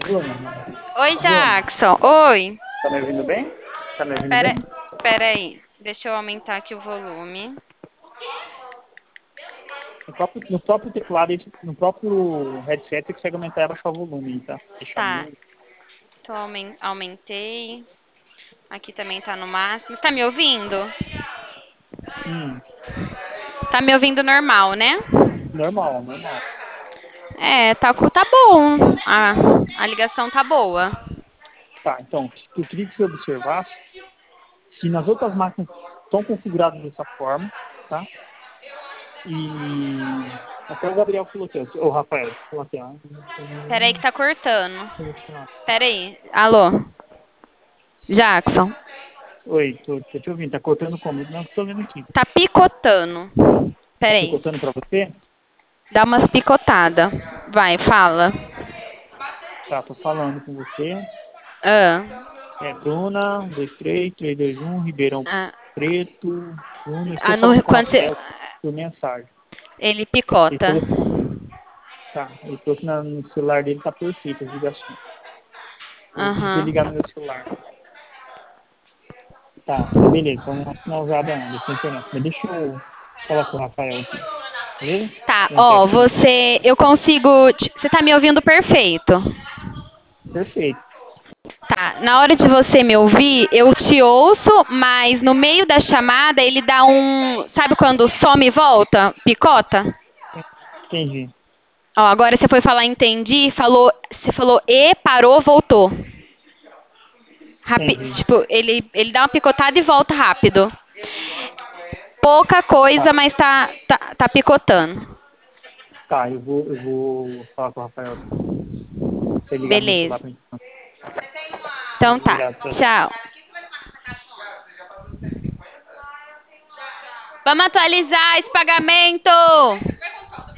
Bruna, Oi, Bruna, Jackson. Oi. tá me ouvindo bem? Tá me ouvindo Pera, bem? pera aí. Deixa eu aumentar aqui o volume. No próprio teclado, no próprio headset, você consegue aumentar e abaixar o volume, tá? Deixar Tá. muito. Aumentei. Aqui também tá no máximo. Tá me ouvindo? Hum, Tá me ouvindo normal, né? normal, normal. É, tá bom. A ligação tá boa. Tá, então, eu queria que você observasse que nas outras máquinas estão configuradas dessa forma, tá? E até o Gabriel falou aqui, ó, o Rafael falou aqui, ó. Pera aí que tá cortando. Pera aí. Alô? Jackson. Oi, tô te ouvindo, tá cortando como? Não, tô vendo aqui. Tá picotando. Tá Pera aí. picotando pra você? Dá umas picotadas. Vai, fala. Tá, tô falando com você. Ah. É Bruna, 1, 2, 3, 3, 2, 1, Ribeirão Ah, Preto, Bruna. Estou ah, falando com o quando você, Rafael por mensagem. ele Ele picota. falou que, ele falou que no celular dele tá perfeito as ligações. Vou Aham. desligar meu celular. Tá, mas beleza, então não é usada não, dessa internet. Mas deixa eu falar com o Rafael aqui, beleza? Tá, Vou entrar ó, aqui. eu consigo, você tá me ouvindo perfeito. Perfeito. Tá, na hora de você me ouvir, eu te ouço, mas no meio da chamada ele dá sabe quando some e volta? Picota? Entendi, Ó, agora você foi falar entendi, você falou e, parou, voltou. entendi. Tipo, ele dá uma picotada e volta rápido. Pouca Tá, coisa, mas tá picotando. tá, eu vou falar com o Rafael aqui. Deixa eu ligar meu celular Beleza. pra gente. Então tá. Obrigado, tchau, tchau. Tchau. Vamos atualizar esse pagamento.